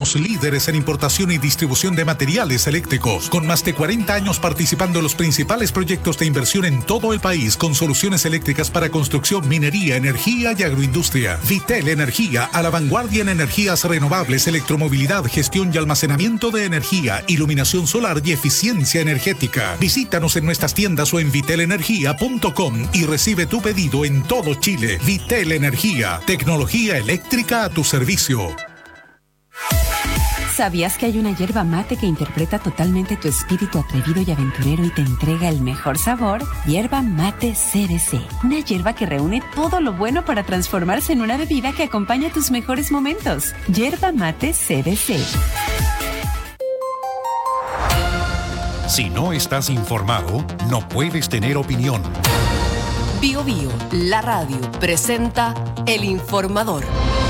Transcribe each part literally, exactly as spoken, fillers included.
Somos líderes en importación y distribución de materiales eléctricos, con más de cuarenta años participando en los principales proyectos de inversión en todo el país, con soluciones eléctricas para construcción, minería, energía y agroindustria. Vitel Energía, a la vanguardia en energías renovables, electromovilidad, gestión y almacenamiento de energía, iluminación solar y eficiencia energética. Visítanos en nuestras tiendas o en vitel energía punto com y recibe tu pedido en todo Chile. Vitel Energía, tecnología eléctrica a tu servicio. ¿Sabías que hay una yerba mate que interpreta totalmente tu espíritu atrevido y aventurero y te entrega el mejor sabor? Yerba Mate C B C. Una yerba que reúne todo lo bueno para transformarse en una bebida que acompaña tus mejores momentos. Yerba Mate C B C. Si no estás informado, no puedes tener opinión. Bio Bio, la radio, presenta El Informador.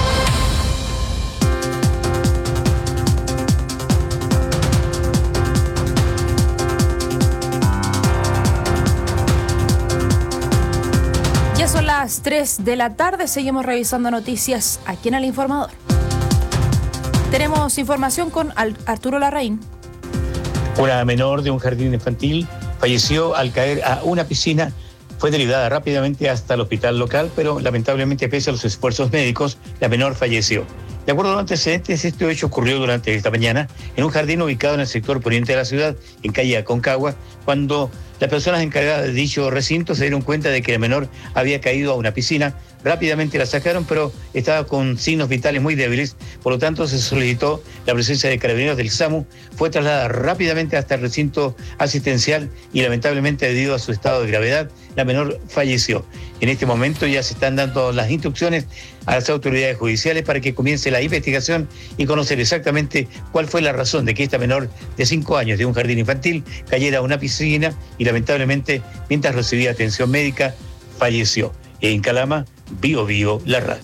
Ya son las tres de la tarde, seguimos revisando noticias aquí en El Informador. Tenemos información con Arturo Larraín. Una menor de un jardín infantil falleció al caer a una piscina. Fue derivada rápidamente hasta el hospital local, pero lamentablemente, pese a los esfuerzos médicos, la menor falleció. De acuerdo a los antecedentes, este hecho ocurrió durante esta mañana en un jardín ubicado en el sector poniente de la ciudad, en calle Aconcagua, cuando las personas encargadas de dicho recinto se dieron cuenta de que la menor había caído a una piscina. Rápidamente la sacaron, pero estaba con signos vitales muy débiles, por lo tanto se solicitó la presencia de carabineros del SAMU, fue trasladada rápidamente hasta el recinto asistencial y lamentablemente, debido a su estado de gravedad, la menor falleció. En este momento ya se están dando las instrucciones a las autoridades judiciales para que comience la investigación y conocer exactamente cuál fue la razón de que esta menor de cinco años de un jardín infantil cayera a una piscina y lamentablemente, mientras recibía atención médica, falleció. En Calama, Bio Bio, la radio.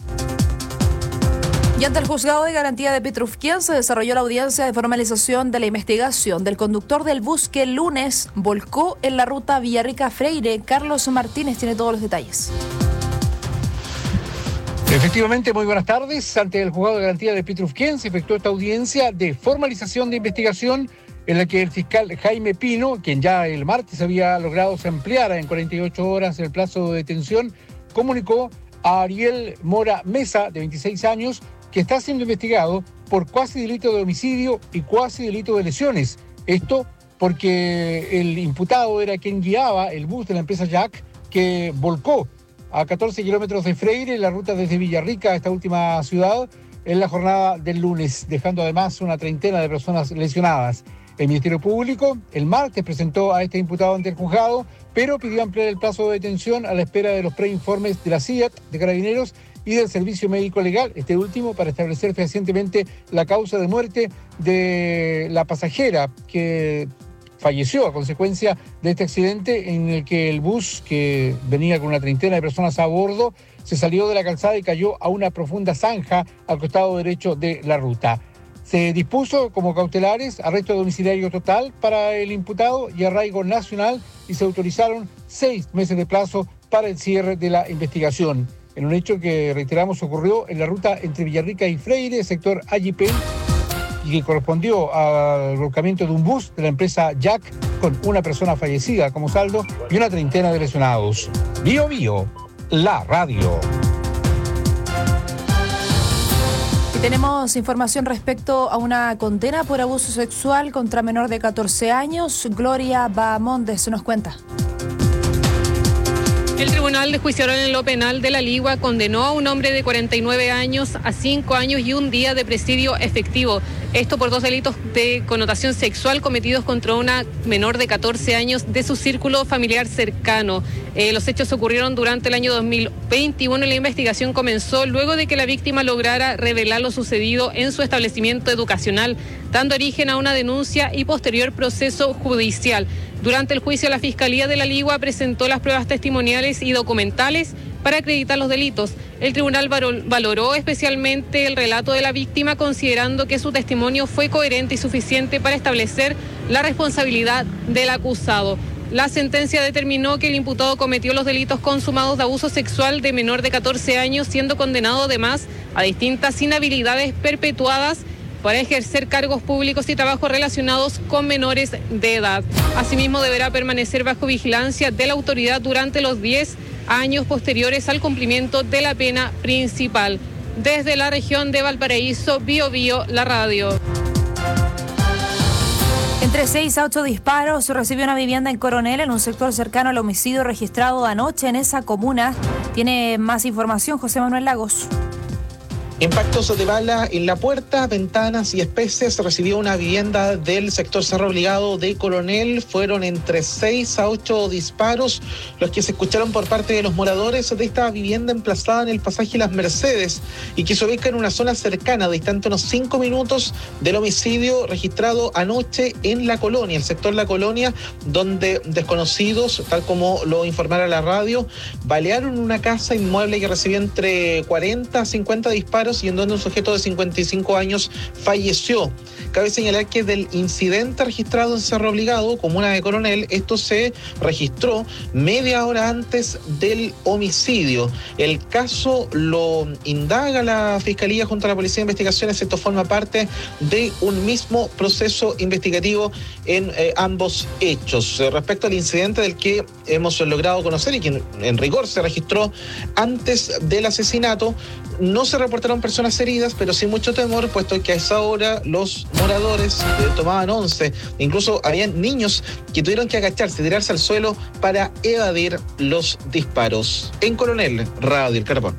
Y ante el juzgado de garantía de Petrufquén se desarrolló la audiencia de formalización de la investigación del conductor del bus que el lunes volcó en la ruta Villarrica-Freire. Carlos Martínez tiene todos los detalles. Efectivamente, muy buenas tardes. Ante el juzgado de garantía de Petrufquén se efectuó esta audiencia de formalización de investigación en la que el fiscal Jaime Pino, quien ya el martes había logrado se ampliara en cuarenta y ocho horas el plazo de detención, comunicó a Ariel Mora Mesa, de veintiséis años, que está siendo investigado por cuasi delito de homicidio y cuasi delito de lesiones. Esto porque el imputado era quien guiaba el bus de la empresa Jack, que volcó a catorce kilómetros de Freire, la ruta desde Villarrica a esta última ciudad, en la jornada del lunes, dejando además una treintena de personas lesionadas. El Ministerio Público el martes presentó a este imputado ante el juzgado, pero pidió ampliar el plazo de detención a la espera de los preinformes de la C I A T, de Carabineros y del Servicio Médico Legal, este último para establecer fehacientemente la causa de muerte de la pasajera que falleció a consecuencia de este accidente en el que el bus, que venía con una treintena de personas a bordo, se salió de la calzada y cayó a una profunda zanja al costado derecho de la ruta. Se dispuso como cautelares arresto domiciliario total para el imputado y arraigo nacional y se autorizaron seis meses de plazo para el cierre de la investigación. En un hecho que, reiteramos, ocurrió en la ruta entre Villarrica y Freire, sector Ayipén, y que correspondió al volcamiento de un bus de la empresa Jack con una persona fallecida como saldo y una treintena de lesionados. Bio Bio, la radio. Y tenemos información respecto a una condena por abuso sexual contra menor de catorce años. Gloria Bahamondes nos cuenta. El Tribunal de Juicio Oral en lo Penal de La Ligua condenó a un hombre de cuarenta y nueve años a cinco años y un día de presidio efectivo. Esto por dos delitos de connotación sexual cometidos contra una menor de catorce años de su círculo familiar cercano. Eh, los hechos ocurrieron durante el año dos mil veintiuno y la investigación comenzó luego de que la víctima lograra revelar lo sucedido en su establecimiento educacional, dando origen a una denuncia y posterior proceso judicial. Durante el juicio, la Fiscalía de La Ligua presentó las pruebas testimoniales y documentales para acreditar los delitos. El tribunal valoró especialmente el relato de la víctima, considerando que su testimonio fue coherente y suficiente para establecer la responsabilidad del acusado. La sentencia determinó que el imputado cometió los delitos consumados de abuso sexual de menor de catorce años, siendo condenado además a distintas inhabilidades perpetuadas para ejercer cargos públicos y trabajos relacionados con menores de edad. Asimismo, deberá permanecer bajo vigilancia de la autoridad durante los diez años posteriores al cumplimiento de la pena principal. Desde la región de Valparaíso, Bio Bio, la radio. Entre seis a ocho disparos recibió una vivienda en Coronel, en un sector cercano al homicidio registrado anoche en esa comuna. Tiene más información José Manuel Lagos. Impactos de bala en la puerta, ventanas y especies recibió una vivienda del sector Cerro Obligado de Coronel. Fueron entre seis a ocho disparos los que se escucharon por parte de los moradores de esta vivienda emplazada en el pasaje Las Mercedes y que se ubica en una zona cercana, distante unos cinco minutos del homicidio registrado anoche en La Colonia, el sector La Colonia, donde desconocidos, tal como lo informara la radio, balearon una casa inmueble que recibió entre cuarenta a cincuenta disparos y en donde un sujeto de cincuenta y cinco años falleció. Cabe señalar que del incidente registrado en Cerro Obligado, comuna de Coronel, esto se registró media hora antes del homicidio. El caso lo indaga la Fiscalía junto a la Policía de Investigaciones. Esto forma parte de un mismo proceso investigativo en eh, ambos hechos. Eh, respecto al incidente del que hemos logrado conocer y que en, en rigor se registró antes del asesinato, no se reportaron personas heridas, pero sí mucho temor, puesto que a esa hora los moradores eh, tomaban once. Incluso habían niños que tuvieron que agacharse, tirarse al suelo para evadir los disparos. En Coronel, Radio El Carbón.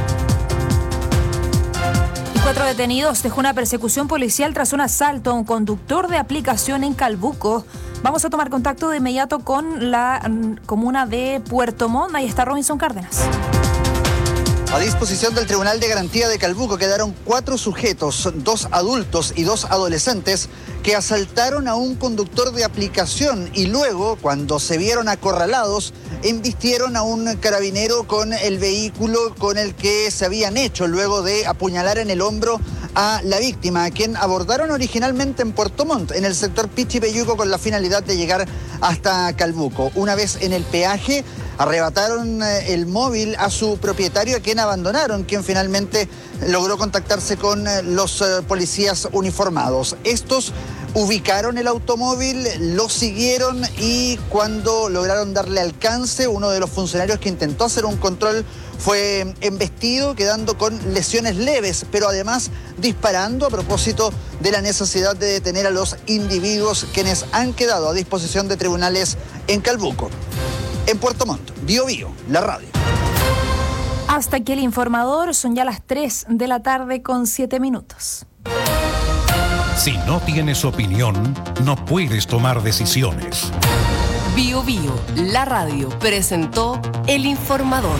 Cuatro detenidos dejó una persecución policial tras un asalto a un conductor de aplicación en Calbuco. Vamos a tomar contacto de inmediato con la um, comuna de Puerto Montt. Ahí está Robinson Cárdenas. A disposición del Tribunal de Garantía de Calbuco quedaron cuatro sujetos, dos adultos y dos adolescentes, que asaltaron a un conductor de aplicación y luego, cuando se vieron acorralados, embistieron a un carabinero con el vehículo con el que se habían hecho luego de apuñalar en el hombro a la víctima, a quien abordaron originalmente en Puerto Montt, en el sector Pichipeyuco, con la finalidad de llegar hasta Calbuco. Una vez en el peaje, arrebataron el móvil a su propietario, a quien abandonaron, quien finalmente logró contactarse con los policías uniformados. Estos ubicaron el automóvil, lo siguieron y cuando lograron darle alcance, uno de los funcionarios que intentó hacer un control fue embestido, quedando con lesiones leves, pero además disparando a propósito de la necesidad de detener a los individuos quienes han quedado a disposición de tribunales en Calbuco. En Puerto Montt, Bio Bio, la radio. Hasta aquí el informador, son ya las tres de la tarde con siete minutos. Si no tienes opinión, no puedes tomar decisiones. Bio Bio, la radio, presentó El Informador.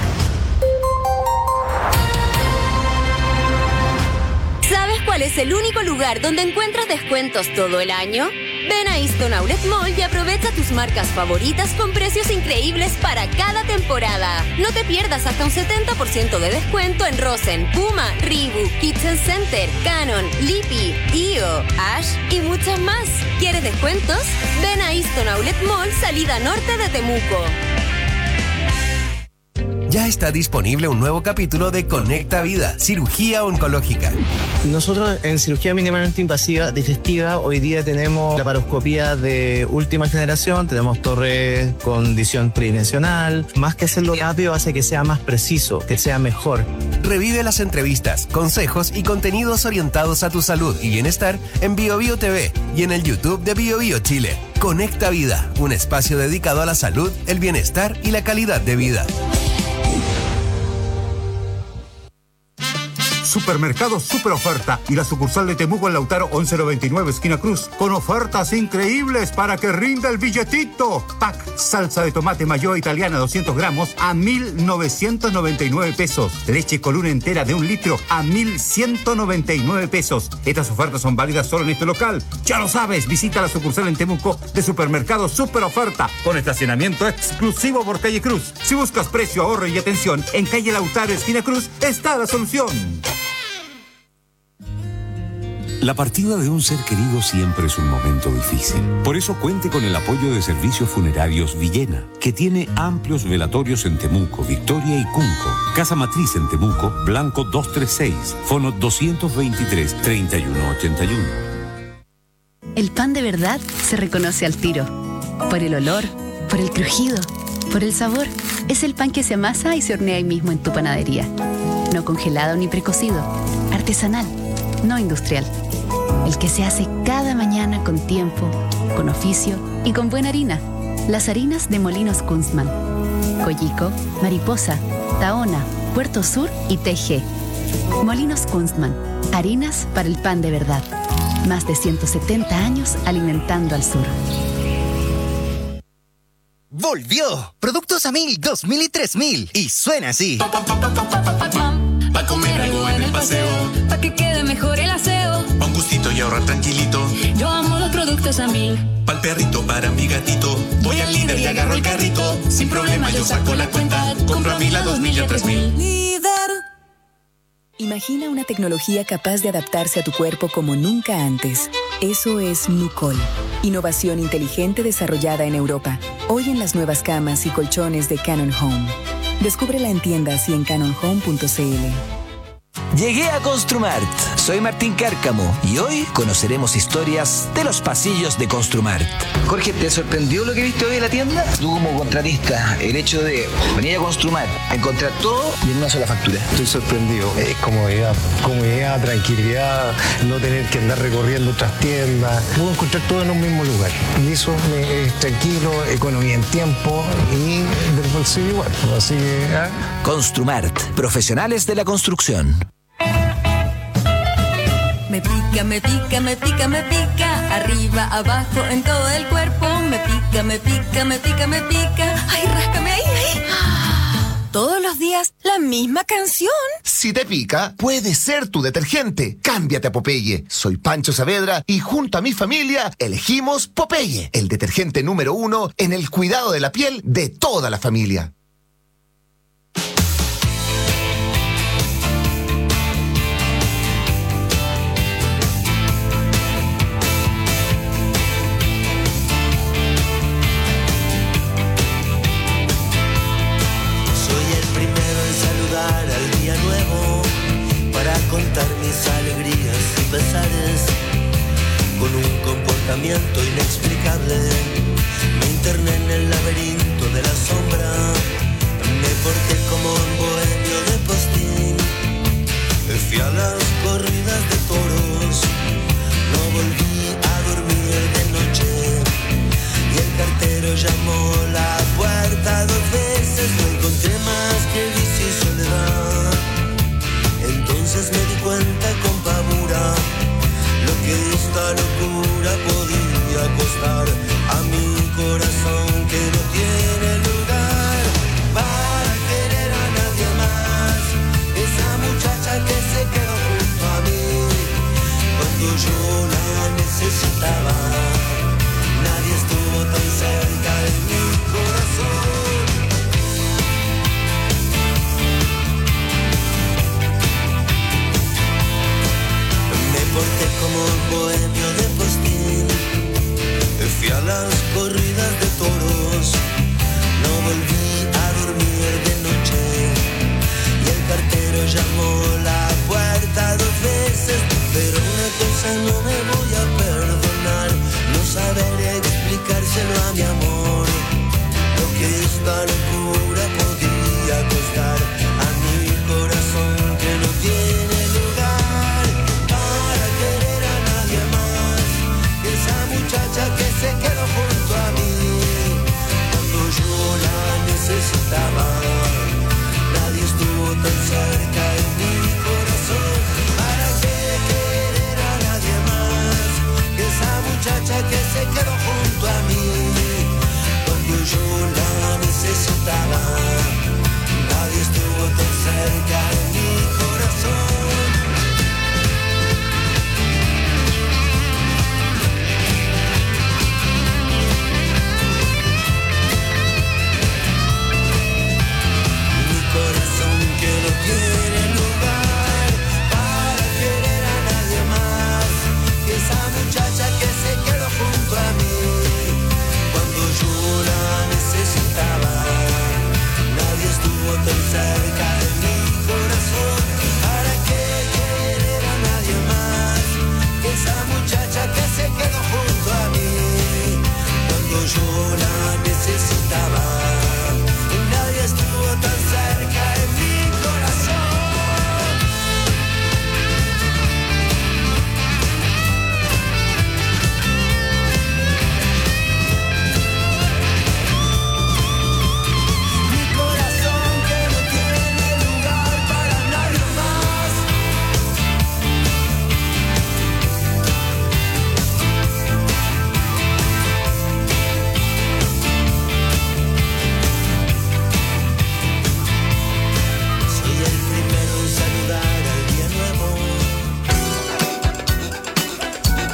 ¿Sabes cuál es el único lugar donde encuentras descuentos todo el año? Ven a Easton Outlet Mall y aprovecha tus marcas favoritas con precios increíbles para cada temporada. No te pierdas hasta un setenta por ciento de descuento en Rosen, Puma, Reebok, Kitchen Center, Canon, Lippy, I O, Ash y muchas más. ¿Quieres descuentos? Ven a Easton Outlet Mall, salida norte de Temuco. Ya está disponible un nuevo capítulo de Conecta Vida, cirugía oncológica. Nosotros en cirugía mínimamente invasiva digestiva hoy día tenemos laparoscopía de última generación, tenemos torre con visión tridimensional. Más que hacerlo rápido hace que sea más preciso, que sea mejor. Revive las entrevistas, consejos y contenidos orientados a tu salud y bienestar en Bio Bio T V y en el YouTube de Bio Bio Chile. Conecta Vida, un espacio dedicado a la salud, el bienestar y la calidad de vida. Supermercado Super Oferta y la sucursal de Temuco en Lautaro once cero veintinueve, esquina Cruz, con ofertas increíbles para que rinda el billetito. Pack salsa de tomate mayo italiana doscientos gramos a mil novecientos noventa y nueve pesos. Leche Coluna entera de un litro a mil ciento noventa y nueve pesos. Estas ofertas son válidas solo en este local. Ya lo sabes, visita la sucursal en Temuco de Supermercado Super Oferta con estacionamiento exclusivo por calle Cruz. Si buscas precio, ahorro y atención, en calle Lautaro, esquina Cruz, está la solución. La partida de un ser querido siempre es un momento difícil. Por eso cuente con el apoyo de Servicios Funerarios Villena, que tiene amplios velatorios en Temuco, Victoria y Cunco. Casa Matriz en Temuco, Blanco doscientos treinta y seis, fono doscientos veintitrés, treinta y uno ochenta y uno. El pan de verdad se reconoce al tiro. Por el olor, por el crujido, por el sabor. Es el pan que se amasa y se hornea ahí mismo en tu panadería. No congelado ni precocido. Artesanal, no industrial. El que se hace cada mañana con tiempo, con oficio y con buena harina. Las harinas de Molinos Kunstmann. Coyico, Mariposa, Tahona, Puerto Sur y T G. Molinos Kunstmann. Harinas para el pan de verdad. Más de ciento setenta años alimentando al sur. ¡Volvió! Productos a mil, dos mil y tres mil. Y suena así. Pa' comer algo en el paseo, pa' que quede mejor el aseo, pa' un gustito y ahorrar tranquilito. Yo amo los productos a mil. Pa'l perrito, para mi gatito, voy al Líder y agarro el carrito. Sin problema yo saco la cuenta, compro a mil, a dos mil y a tres mil. Líder. Imagina una tecnología capaz de adaptarse a tu cuerpo como nunca antes. Eso es Nucol. Innovación inteligente desarrollada en Europa. Hoy en las nuevas camas y colchones de Canon Home. Descúbrela en tiendas y en canon home punto c l. Llegué a Construmart. Soy Martín Cárcamo y hoy conoceremos historias de los pasillos de Construmart. Jorge, ¿te sorprendió lo que viste hoy en la tienda? Tú como contratista, el hecho de venir a Construmart, encontrar todo y en una sola factura. Estoy sorprendido. Es comodidad, comodidad, tranquilidad, no tener que andar recorriendo otras tiendas. Puedo encontrar todo en un mismo lugar. Y eso me, es tranquilo, economía en tiempo y del bolsillo igual. Así que... ¿eh? Construmart, profesionales de la construcción. Me pica, me pica, me pica, me pica. Arriba, abajo, en todo el cuerpo. Me pica, me pica, me pica, me pica. Ay, ráscame ahí, ahí. Todos los días, la misma canción. Si te pica, puede ser tu detergente. Cámbiate a Popeye. Soy Pancho Saavedra y junto a mi familia elegimos Popeye, el detergente número uno en el cuidado de la piel de toda la familia. Contar mis alegrías y pesares con un comportamiento inexplicable. Me interné en el laberinto de la sombra, me porté como un bohemio de postín. Fui a las corridas de toros, no volví a dormir de noche y el cartero llamó la puerta dos veces. No encontré más que vicio y soledad. Entonces me di cuenta con pavura lo que esta locura podía costar a mi corazón que no tiene lugar para querer a nadie más. Esa muchacha que se quedó junto a mí cuando yo la necesitaba. Nadie estuvo tan cerca de mi corazón. Porque como un bohemio de postín fui a las corridas de toros, no volví a dormir de noche y el cartero llamó la puerta dos veces. Pero una cosa no me voy a perdonar, no saber explicárselo a mi amor, lo que esta locura podía costar a mi corazón que no tiene lugar. Muchacha que se quedó junto a mí cuando yo la necesitaba. Nadie estuvo tan cerca en mi corazón. ¿Para qué querer a nadie más que esa muchacha que se quedó junto a mí cuando yo la necesitaba? Nadie estuvo tan cerca en mi corazón. Tiene lugar para querer a nadie más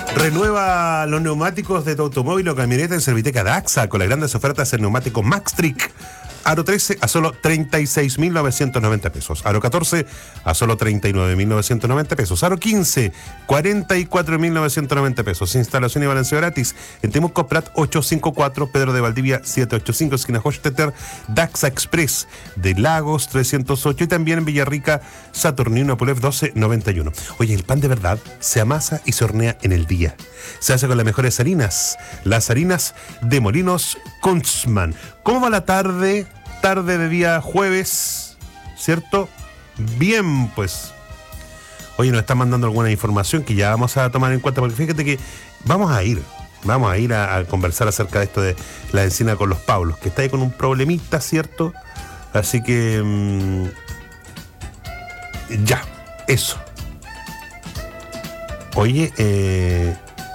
Renueva los neumáticos de tu automóvil o camioneta en Serviteca Daxa con las grandes ofertas en neumáticos Maxtric. Aro trece a solo treinta y seis mil novecientos noventa pesos. Aro catorce a solo treinta y nueve mil novecientos noventa pesos. Aro quince, cuarenta y cuatro mil novecientos noventa pesos. Instalación y balanceo gratis en Temuco Prat ochocientos cincuenta y cuatro, Pedro de Valdivia setecientos ochenta y cinco, esquina Hochstetter, Daxa Express de Lagos trescientos ocho y también en Villarrica, Saturnino Pulev doce noventa y uno. Oye, el pan de verdad se amasa y se hornea en el día. Se hace con las mejores harinas, las harinas de Molinos Kunzmann. ¿Cómo va la tarde? Tarde de día jueves, ¿cierto? Bien, pues. Oye, nos están mandando alguna información que ya vamos a tomar en cuenta, porque fíjate que vamos a ir, vamos a ir a, a conversar acerca de esto de la encina con los Paulos, que está ahí con un problemita, ¿cierto? Así que... Mmm, ya, eso. Oye, eh...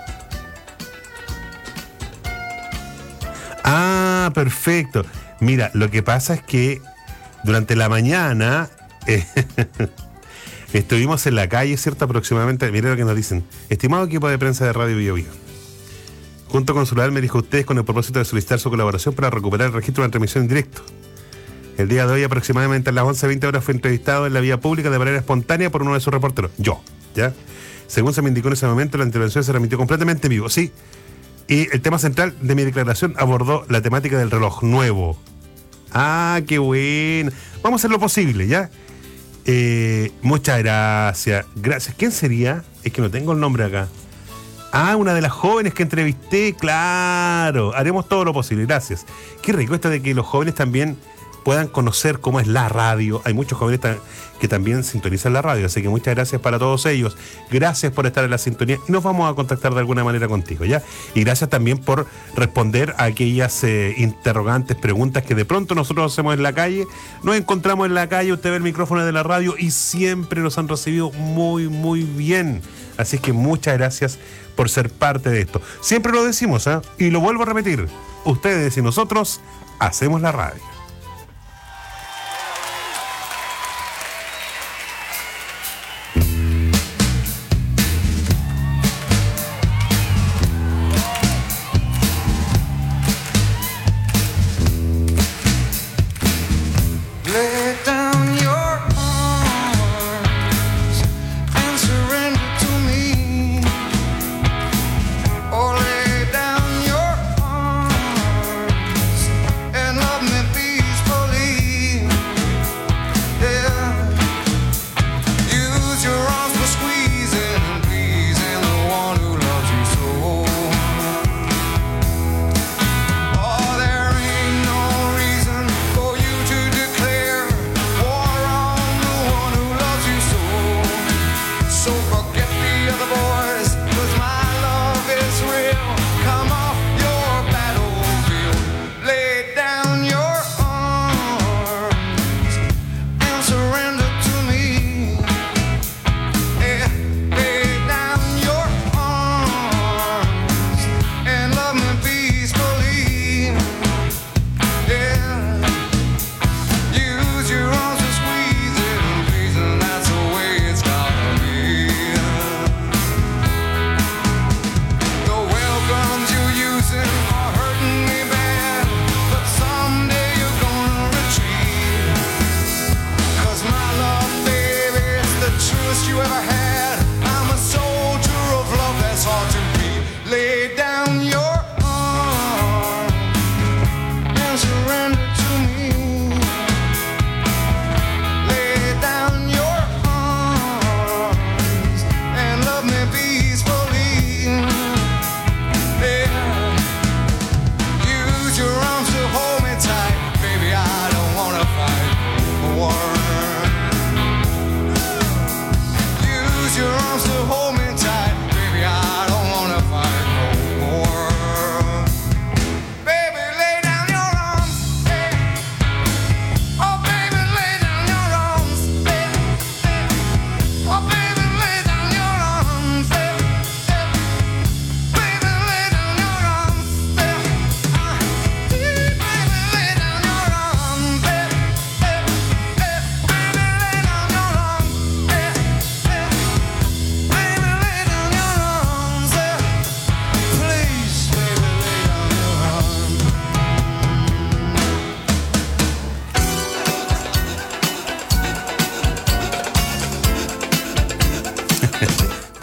Ah, perfecto. Mira, lo que pasa es que durante la mañana eh, estuvimos en la calle, ¿cierto? Aproximadamente, mire lo que nos dicen. Estimado equipo de prensa de Radio Bio Bio, junto con Consular me dijo a ustedes con el propósito de solicitar su colaboración para recuperar el registro de la transmisión en directo. El día de hoy, aproximadamente a las once veinte horas, fue entrevistado en la vía pública de manera espontánea por uno de sus reporteros. Yo, ¿ya? Según se me indicó en ese momento, la intervención se remitió completamente en vivo, sí. Y el tema central de mi declaración abordó la temática del reloj nuevo. Ah, qué bueno. Vamos a hacer lo posible, ¿ya? Eh, muchas gracias. Gracias. ¿Quién sería? Es que no tengo el nombre acá. Ah, una de las jóvenes que entrevisté. Claro. Haremos todo lo posible. Gracias. Qué rico esto de que los jóvenes también puedan conocer cómo es la radio. Hay muchos jóvenes ta- que también sintonizan la radio, así que muchas gracias para todos ellos. Gracias por estar en la sintonía y nos vamos a contactar de alguna manera contigo, ¿ya? Y gracias también por responder a aquellas eh, interrogantes, preguntas que de pronto nosotros hacemos en la calle. Nos encontramos en la calle, usted ve el micrófono de la radio y siempre nos han recibido muy, muy bien. Así que muchas gracias por ser parte de esto. Siempre lo decimos, ¿eh? Y lo vuelvo a repetir. Ustedes y nosotros hacemos la radio.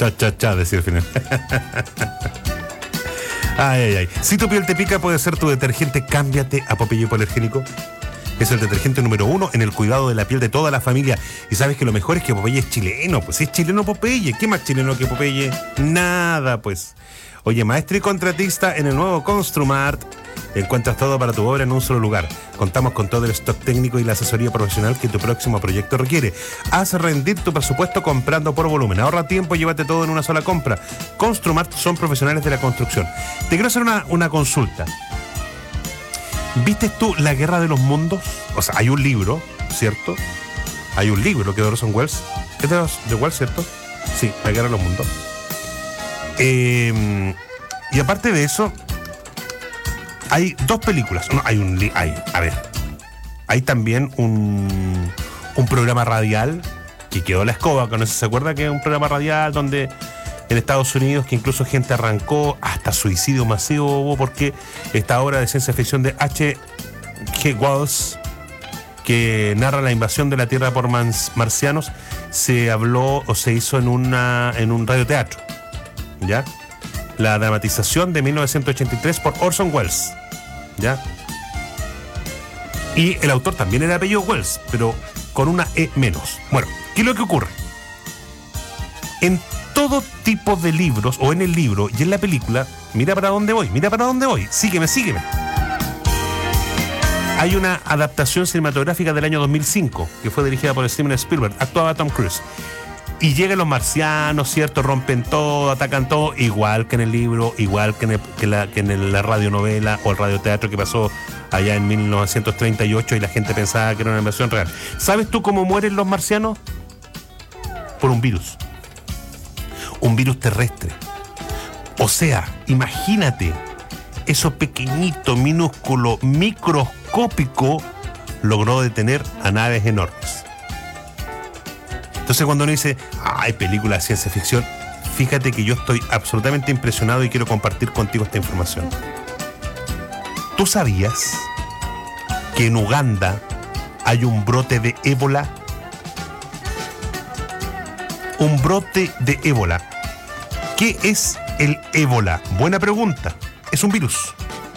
Cha, cha, cha, decía al final. Ay, ay, ay. Si tu piel te pica, puede ser tu detergente. Cámbiate a Popeye Hipoalergénico. Es el detergente número uno en el cuidado de la piel de toda la familia. Y sabes que lo mejor es que Popeye es chileno. Pues es chileno Popeye. ¿Qué más chileno que Popeye? Nada, pues. Oye, maestro y contratista, en el nuevo Construmart encuentras todo para tu obra en un solo lugar. Contamos con todo el stock técnico y la asesoría profesional que tu próximo proyecto requiere. Haz rendir tu presupuesto comprando por volumen. Ahorra tiempo y llévate todo en una sola compra. Construmart son profesionales de la construcción. Te quiero hacer una, una consulta. ¿Viste tú La Guerra de los Mundos? O sea, hay un libro, ¿cierto? Hay un libro que de Orson Welles. ¿Es de, de Welles, cierto? Sí, La Guerra de los Mundos. Eh, y aparte de eso, hay dos películas. No, hay un... Li- hay, a ver. Hay también un, un programa radial que quedó la escoba. Que no sé si se acuerda que es un programa radial donde en Estados Unidos que incluso gente arrancó, hasta suicidio masivo hubo, porque esta obra de ciencia ficción de H G Wells, que narra la invasión de la Tierra por mans- marcianos, se habló o se hizo en, una, en un radioteatro. ¿Ya? La dramatización de mil novecientos ochenta y tres por Orson Welles. ¿Ya? Y el autor también era apellido Welles, pero con una E menos. Bueno, ¿qué es lo que ocurre? En todo tipo de libros, o en el libro y en la película, mira para dónde voy, mira para dónde voy, sígueme, sígueme. Hay una adaptación cinematográfica del año dos mil cinco, que fue dirigida por Steven Spielberg, actuaba Tom Cruise. Y llegan los marcianos, ¿cierto? Rompen todo, atacan todo, igual que en el libro, igual que en, el, que la, que en el, la radionovela o el radioteatro que pasó allá en mil novecientos treinta y ocho y la gente pensaba que era una invasión real. ¿Sabes tú cómo mueren los marcianos? Por un virus. Un virus terrestre. O sea, imagínate, eso pequeñito, minúsculo, microscópico, logró detener a naves enormes. Entonces cuando uno dice, hay películas de ciencia ficción, fíjate que yo estoy absolutamente impresionado y quiero compartir contigo esta información. ¿Tú sabías que en Uganda hay un brote de ébola? Un brote de ébola. ¿Qué es el ébola? Buena pregunta. Es un virus.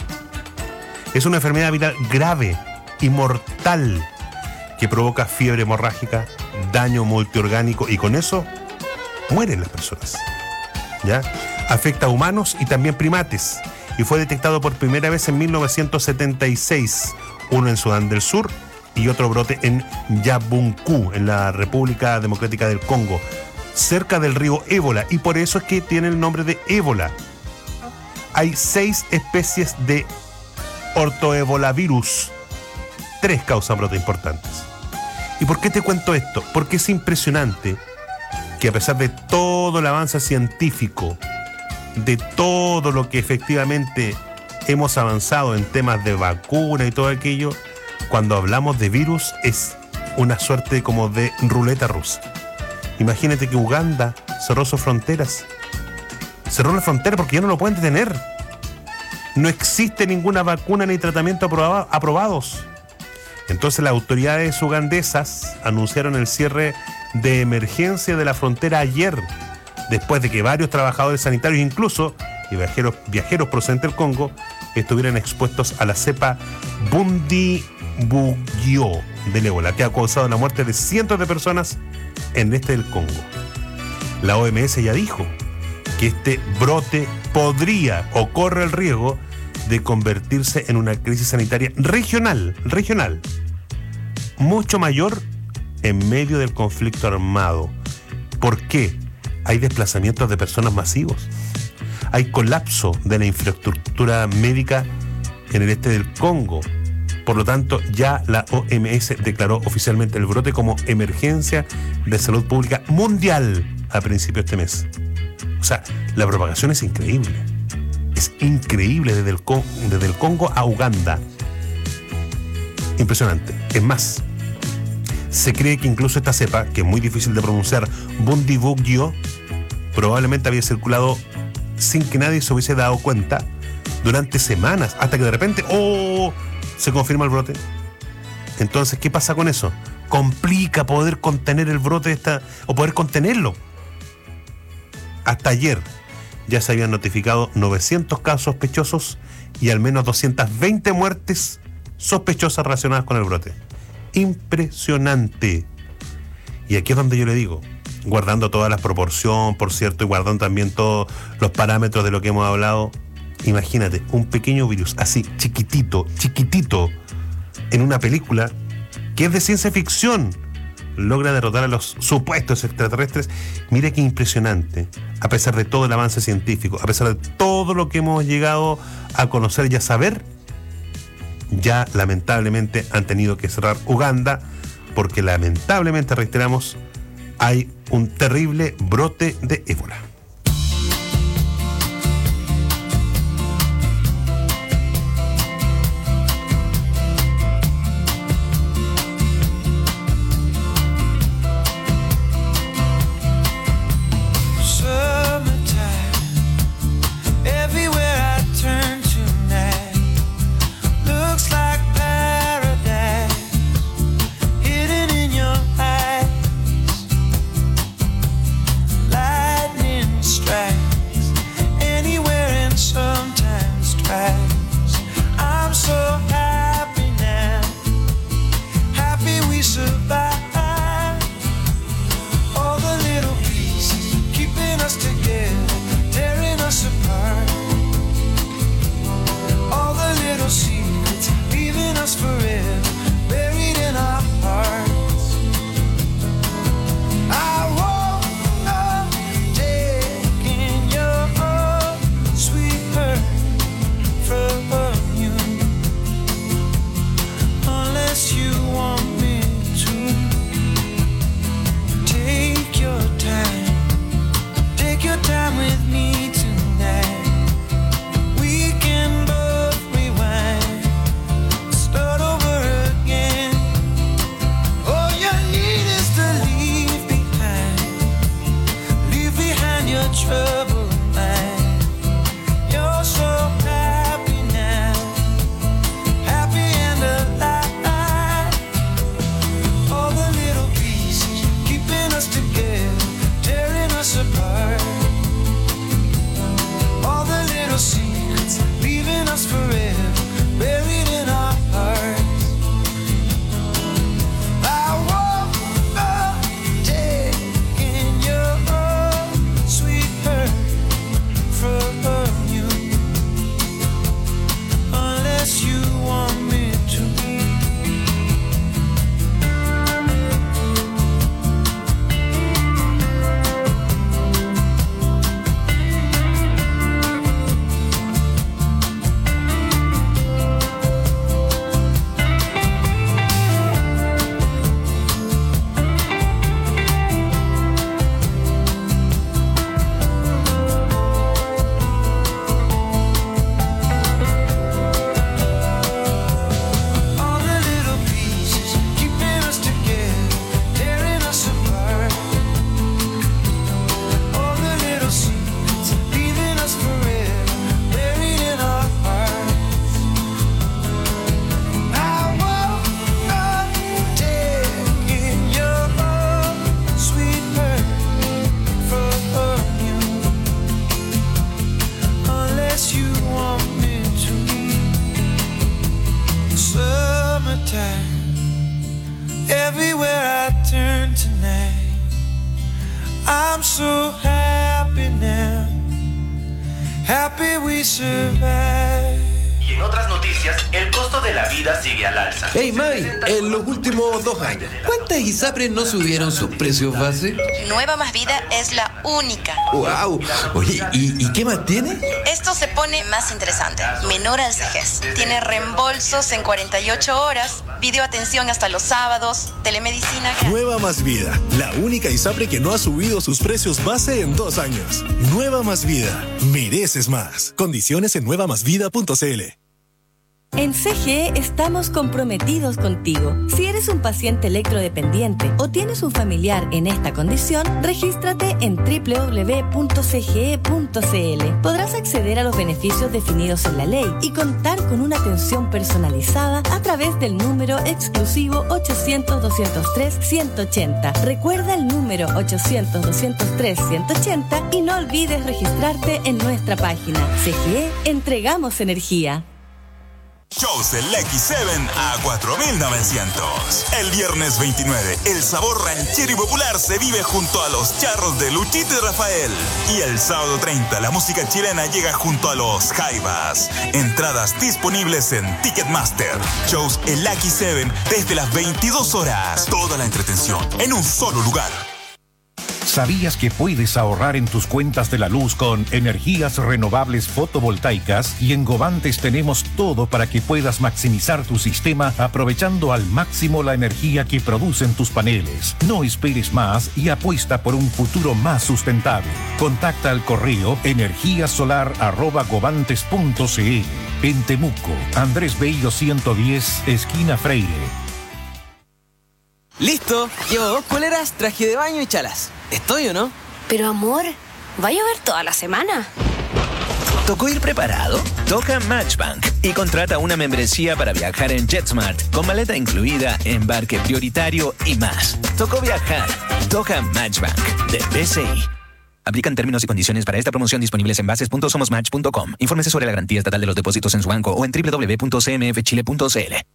Es una enfermedad viral grave y mortal que provoca fiebre hemorrágica, daño multiorgánico y con eso mueren las personas. ¿Ya? Afecta a humanos y también primates y fue detectado por primera vez en mil novecientos setenta y seis, uno en Sudán del Sur y otro brote en Yabunku, en la República Democrática del Congo, cerca del río Ébola, y por eso es que tiene el nombre de ébola. Hay seis especies de ortoebolavirus. Tres causan brotes importantes. ¿Y por qué te cuento esto? Porque es impresionante que a pesar de todo el avance científico, de todo lo que efectivamente hemos avanzado en temas de vacuna y todo aquello, cuando hablamos de virus es una suerte como de ruleta rusa. Imagínate que Uganda cerró sus fronteras. Cerró la frontera porque ya no lo pueden detener. No existe ninguna vacuna ni tratamiento aprobado, aprobados. Entonces las autoridades ugandesas anunciaron el cierre de emergencia de la frontera ayer, después de que varios trabajadores sanitarios incluso y viajeros, viajeros procedentes del Congo estuvieran expuestos a la cepa Bundibugyo del ébola, que ha causado la muerte de cientos de personas en el este del Congo. La O M S ya dijo que este brote podría o corre el riesgo de convertirse en una crisis sanitaria regional, regional, mucho mayor en medio del conflicto armado. ¿Por qué? Hay desplazamientos de personas masivos. Hay colapso de la infraestructura médica en el este del Congo. Por lo tanto, ya la O M S declaró oficialmente el brote como emergencia de salud pública mundial a principios de este mes. O sea, la propagación es increíble. Es increíble desde el, Con- desde el Congo a Uganda. Impresionante. Es más, se cree que incluso esta cepa, que es muy difícil de pronunciar, Bundibugyo, probablemente había circulado sin que nadie se hubiese dado cuenta durante semanas, hasta que de repente, ¡oh!, se confirma el brote. Entonces, ¿qué pasa con eso? Complica poder contener el brote de esta, o poder contenerlo. hasta ayer ya se habían notificado novecientos casos sospechosos y al menos doscientas veinte muertes sospechosas relacionadas con el brote. Impresionante. Y aquí es donde yo le digo, guardando todas las proporciones, por cierto, y guardando también todos los parámetros de lo que hemos hablado, imagínate, un pequeño virus así, chiquitito, chiquitito, en una película que es de ciencia ficción, logra derrotar a los supuestos extraterrestres. Mire qué impresionante, a pesar de todo el avance científico, a pesar de todo lo que hemos llegado a conocer y a saber, ya lamentablemente han tenido que cerrar Uganda, porque lamentablemente, reiteramos, hay un terrible brote de ébola. Y en otras noticias, el costo de la vida sigue al alza. Hey May, en los últimos dos años, ¿cuántas ISAPRES no subieron sus precios base? Nueva Más Vida es la única. ¡Wow! Oye, ¿y, ¿y qué más tiene? Esto se pone más interesante. Menor al Cejez. Tiene reembolsos en cuarenta y ocho horas, videoatención hasta los sábados, telemedicina gratis. Nueva Más Vida, la única ISAPRE que no ha subido sus precios base en dos años. Nueva Más Vida, mereces más. Condiciones en nueva más vida punto c l. En C G E estamos comprometidos contigo. Si eres un paciente electrodependiente o tienes un familiar en esta condición, regístrate en doble u doble u doble u punto c g e punto c l. Podrás acceder a los beneficios definidos en la ley y contar con una atención personalizada a través del número exclusivo ochocientos, doscientos tres, ciento ochenta. Recuerda el número ochocientos, doscientos tres, ciento ochenta y no olvides registrarte en nuestra página. C G E, entregamos energía. Shows el X siete a cuatro mil novecientos. El viernes veintinueve, el sabor ranchero y popular se vive junto a los charros de Luchito y Rafael. Y el sábado treinta, la música chilena llega junto a los Jaivas. Entradas disponibles en Ticketmaster. Shows el X siete desde las veintidós horas. Toda la entretención en un solo lugar. ¿Sabías que puedes ahorrar en tus cuentas de la luz con energías renovables fotovoltaicas? Y en Govantes tenemos todo para que puedas maximizar tu sistema aprovechando al máximo la energía que producen tus paneles. No esperes más y apuesta por un futuro más sustentable. Contacta al correo energíasolar arroba govantes punto c l. En Temuco, Andrés Bello ciento diez, esquina Freire. Listo, llevo dos poleras, traje de baño y chalas. ¿Estoy o no? Pero amor, ¿va a llover toda la semana? ¿Tocó ir preparado? Toca Matchbank y contrata una membresía para viajar en JetSmart con maleta incluida, embarque prioritario y más. Tocó viajar. Toca Matchbank de B C I. Aplican términos y condiciones para esta promoción disponibles en bases punto somos match punto com. Infórmese sobre la garantía estatal de los depósitos en su banco o en doble u doble u doble u punto c m f chile punto c l.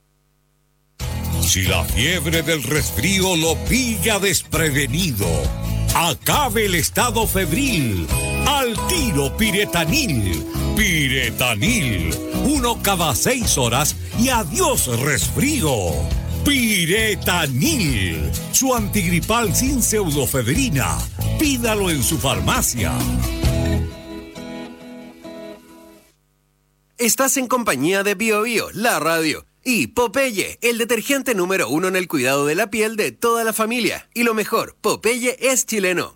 Si la fiebre del resfrío lo pilla desprevenido, acabe el estado febril. Al tiro Piretanil. Piretanil. Uno cada seis horas y adiós resfrío. Piretanil. Su antigripal sin pseudofebrina. Pídalo en su farmacia. Estás en compañía de Bio Bio, la radio. Y Popeye, el detergente número uno en el cuidado de la piel de toda la familia. Y lo mejor, Popeye es chileno.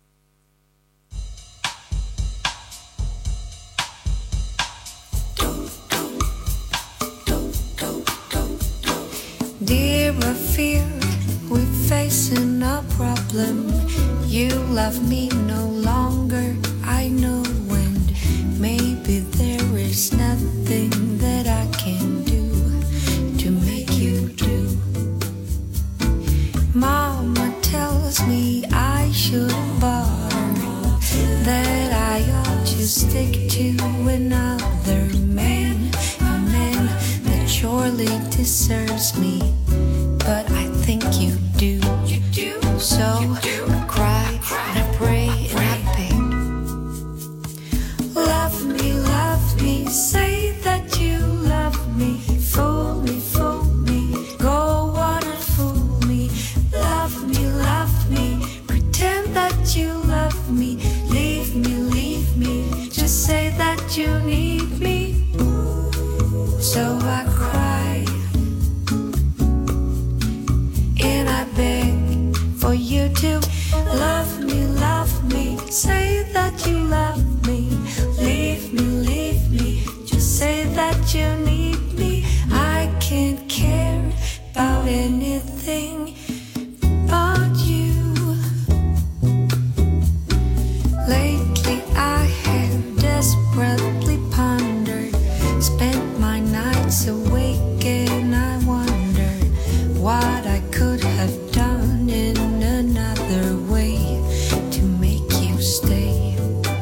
Dear, I fear we're facing a problem. You love me no longer, I know, and maybe there is nothing that I can do to make you do. Mama tells me I shouldn't bother, that I ought to stick to another man, a man that surely deserves me, but I think you do. You do. So I cry and I pray and I beg. Love me, love me, say that you love me. Fool me, fool me, go on and fool me. Love me, love me, pretend that you love me. Leave me, leave me, just say that you need me. So I cry and I beg for you to love me, love me, say that you love me. Leave me, leave me, just say that you need me. I can't care about anything but you. Lately I have desperately pondered, spent my nights awake and I wonder what I could have done in another way to make you stay.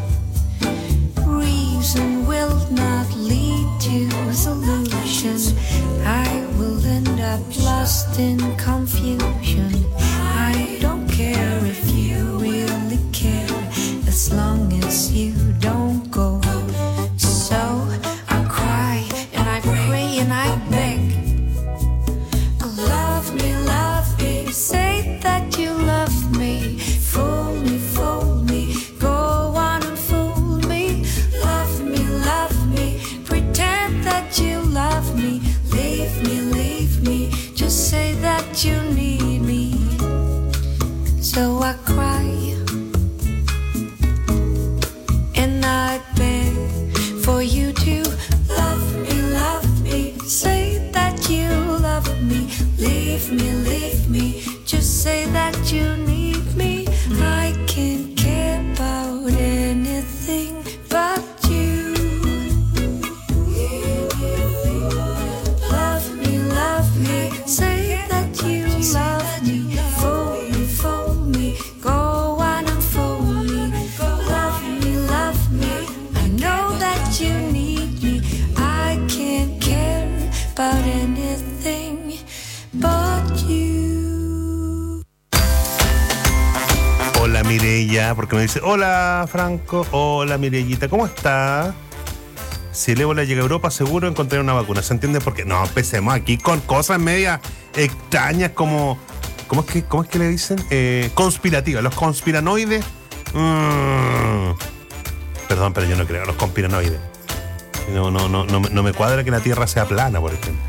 Reason will not lead to a solution. I will end up lost in confusion. I don't care if you really care, as long as you don't go. So I cry and I pray and I beg. Love me, love me, say that you love me. Fool me, fool me, go on and fool me. Love me, love me, pretend that you love me. Leave me, leave me, just say that you ¿ah? Porque me dice, hola Franco, hola Mirellita, ¿cómo está? Si el ébola llega a Europa, seguro encontraré una vacuna. ¿Se entiende por qué? No, empecemos aquí con cosas medias extrañas como... ¿Cómo es que, cómo es que le dicen? Eh, conspirativas. Los conspiranoides. Mmm. Perdón, pero yo no creo en los conspiranoides. No, no, no, no, no me cuadra que la Tierra sea plana, por ejemplo.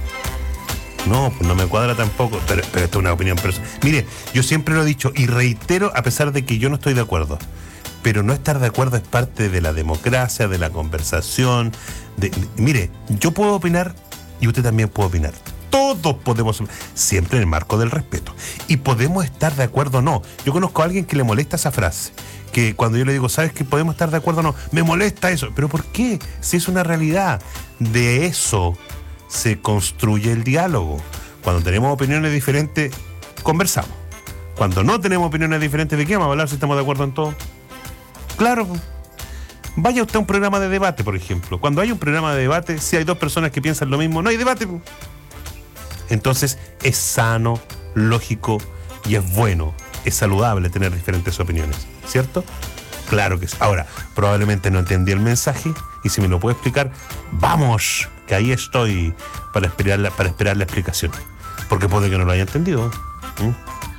No, pues no me cuadra tampoco. Pero, pero esto es una opinión personal. Mire, yo siempre lo he dicho y reitero a pesar de que yo no estoy de acuerdo. Pero no estar de acuerdo es parte de la democracia, de la conversación. De, mire, yo puedo opinar y usted también puede opinar. Todos podemos, siempre en el marco del respeto. Y podemos estar de acuerdo o no. Yo conozco a alguien que le molesta esa frase. Que cuando yo le digo, ¿sabes que podemos estar de acuerdo o no? Me molesta eso. ¿Pero por qué? Si es una realidad. De eso se construye el diálogo. Cuando tenemos opiniones diferentes, conversamos. Cuando no tenemos opiniones diferentes, ¿de qué vamos a hablar si estamos de acuerdo en todo? Claro. Vaya usted a un programa de debate, por ejemplo. Cuando hay un programa de debate, si hay dos personas que piensan lo mismo, no hay debate. Entonces es sano, lógico y es bueno, es saludable tener diferentes opiniones, ¿cierto? Claro que sí. Ahora, probablemente no entendí el mensaje y si me lo puede explicar, vamos, que ahí estoy para esperar la, para esperar la explicación. Porque puede que no lo haya entendido. ¿Mm?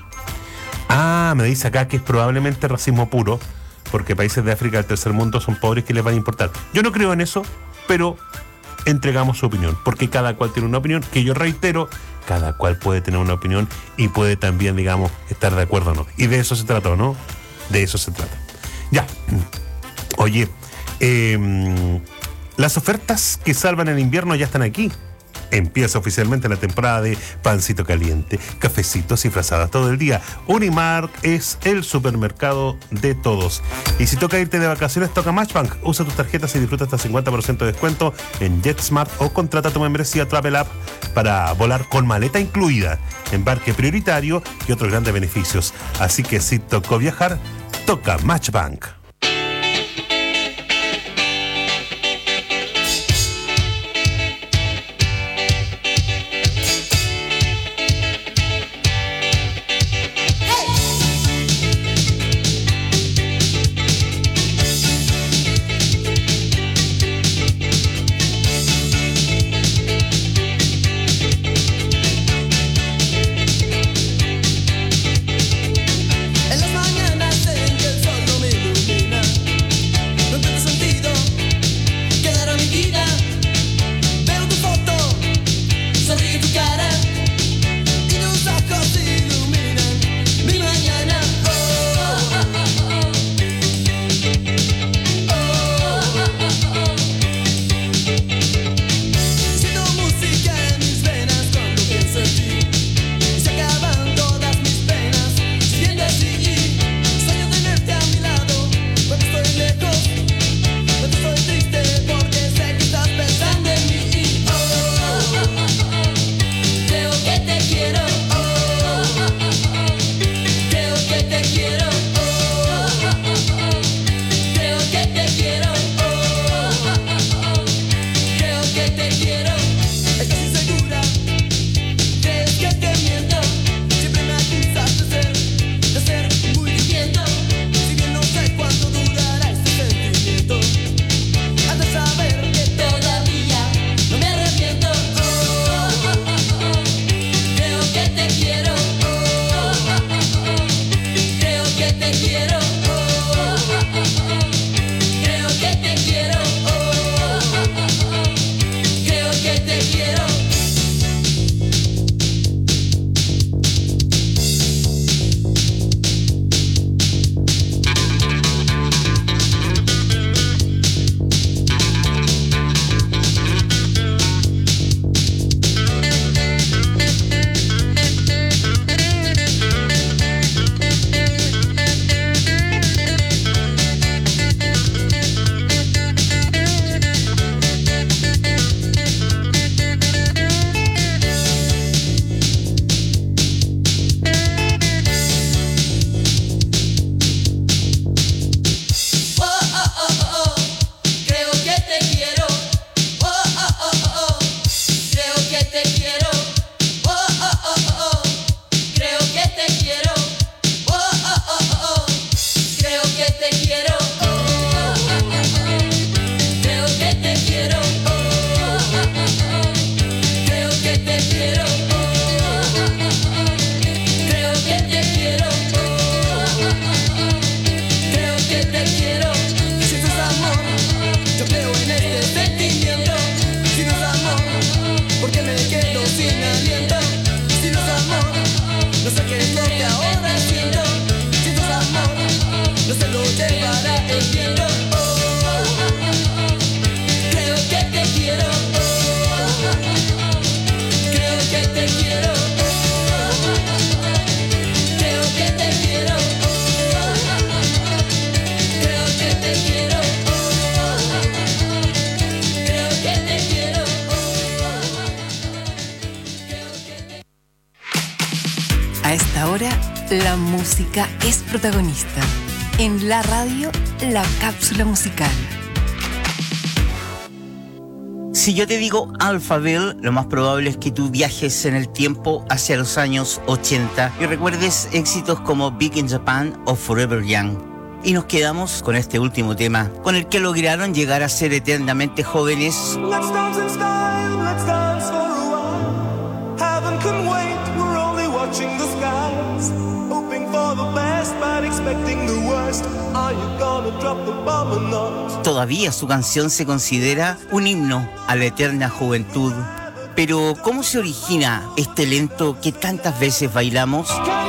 Ah, me dice acá que es probablemente racismo puro, porque países de África del tercer mundo son pobres que les van a importar. Yo no creo en eso, pero entregamos su opinión, porque cada cual tiene una opinión, que yo reitero, cada cual puede tener una opinión y puede también, digamos, estar de acuerdo o no. Y de eso se trata, ¿o no? De eso se trata. Ya. Oye, eh, las ofertas que salvan el invierno ya están aquí. Empieza oficialmente la temporada de pancito caliente, cafecitos y frazadas todo el día. Unimark es el supermercado de todos. Y si toca irte de vacaciones, toca Matchbank. Usa tus tarjetas y disfruta hasta cincuenta por ciento de descuento en JetSmart o contrata tu membresía Travel App para volar con maleta incluida, embarque prioritario y otros grandes beneficios. Así que si tocó viajar, toca Matchbank. En las mañanas en que el sol no me ilumina. ahora la música es protagonista. En la radio, la cápsula musical. Si yo te digo Alphaville, lo más probable es que tú viajes en el tiempo hacia los años ochenta y recuerdes éxitos como Big in Japan o Forever Young. Y nos quedamos con este último tema, con el que lograron llegar a ser eternamente jóvenes. Let's dance in style, let's dance for a while. Heaven can wait, we're only watching the skies. Hoping for the best, but expecting the worst. Are you gonna drop the bomb or not? Todavía su canción se considera un himno a la eterna juventud. Pero, ¿cómo se origina este lento que tantas veces bailamos?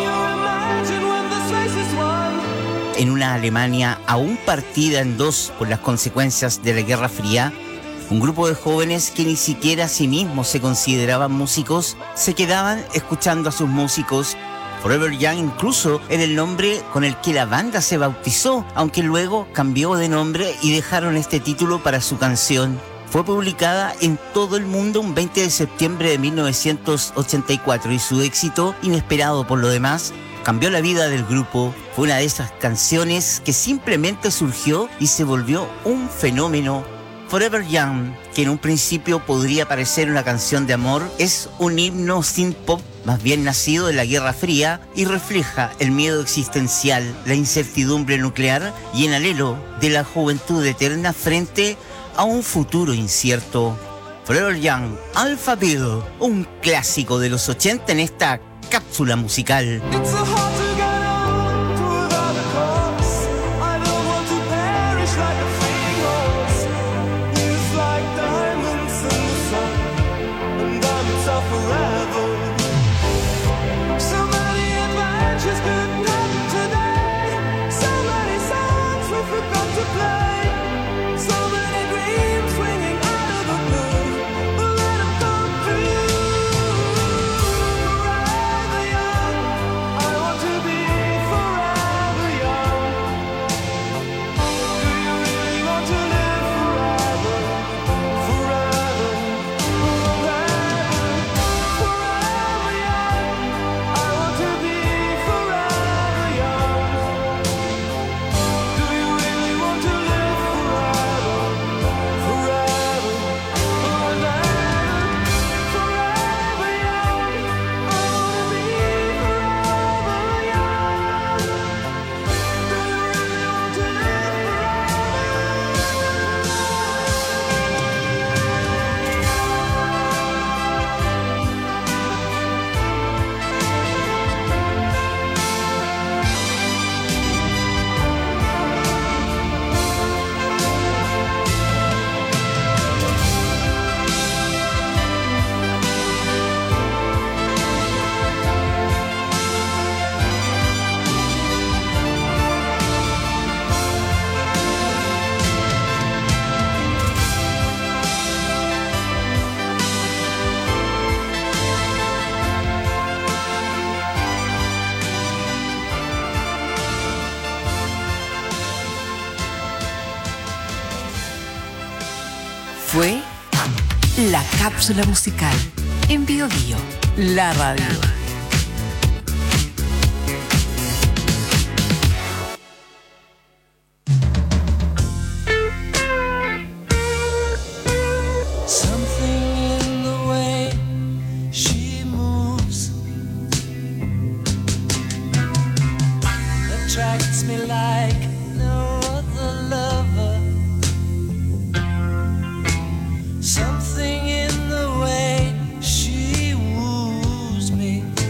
En una Alemania aún partida en dos por las consecuencias de la Guerra Fría, un grupo de jóvenes que ni siquiera a sí mismos se consideraban músicos, se quedaban escuchando a sus músicos. Forever Young incluso era el nombre con el que la banda se bautizó, aunque luego cambió de nombre y dejaron este título para su canción. Fue publicada en todo el mundo un veinte de septiembre de mil novecientos ochenta y cuatro y su éxito, inesperado por lo demás, cambió la vida del grupo. Fue una de esas canciones que simplemente surgió y se volvió un fenómeno. Forever Young, que en un principio podría parecer una canción de amor, es un himno synth pop más bien nacido de la Guerra Fría y refleja el miedo existencial, la incertidumbre nuclear y el anhelo de la juventud eterna frente a un futuro incierto. Forever Young, Alphaville, un clásico de los ochenta en esta cápsula musical. Fue la cápsula musical en Bio Bio, la radio. Something in the way she woos me.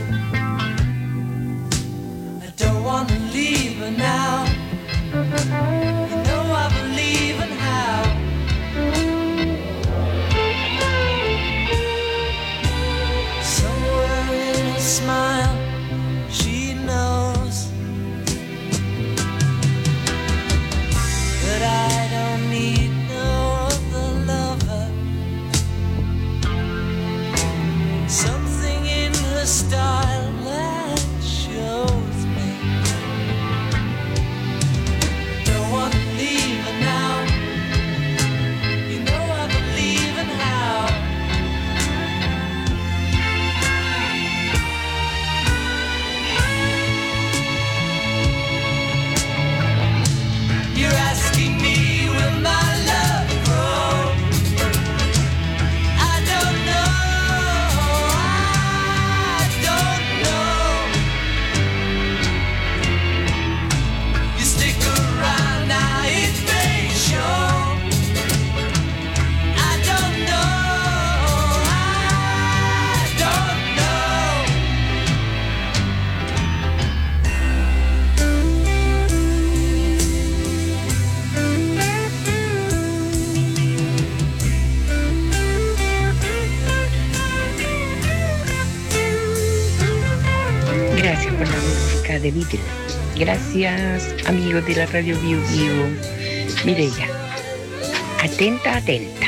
música de Beatles. Gracias, amigos de la radio Bio Bio. Mireya, atenta, atenta.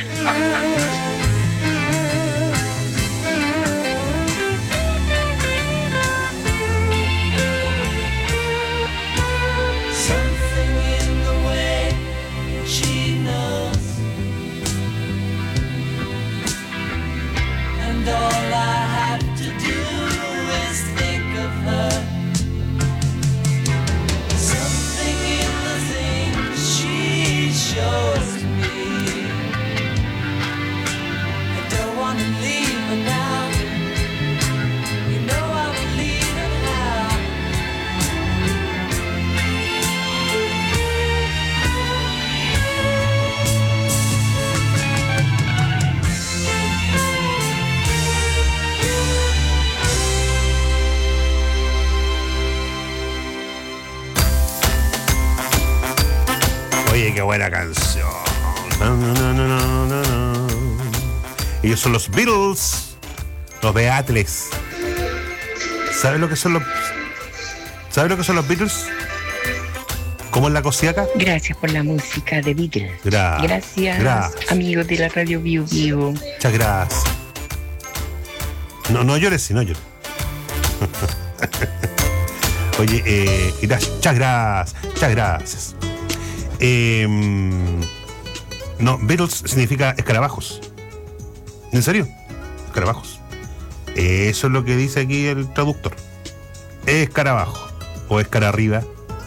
And all I have to do is think of her. Something in the things she shows me. I don't want to leave her now. You know I will leave her now. Oye, qué buena canción. No, no, no, no, no, no, no. Ellos son los Beatles, los Beatles. ¿Sabes lo que son los ¿Sabes lo que son los Beatles? ¿Cómo es la cosiaca? Gracias por la música de Beatles. Gra- Gracias, gracias. amigos de la radio Bio Bio. Muchas gracias. No, no llores, si no llores. Oye, eh, gracias, muchas gracias, muchas gracias. Eh, no, Beatles significa escarabajos. ¿En serio? Escarabajos. Eso es lo que dice aquí el traductor. Escarabajo. O escara arriba.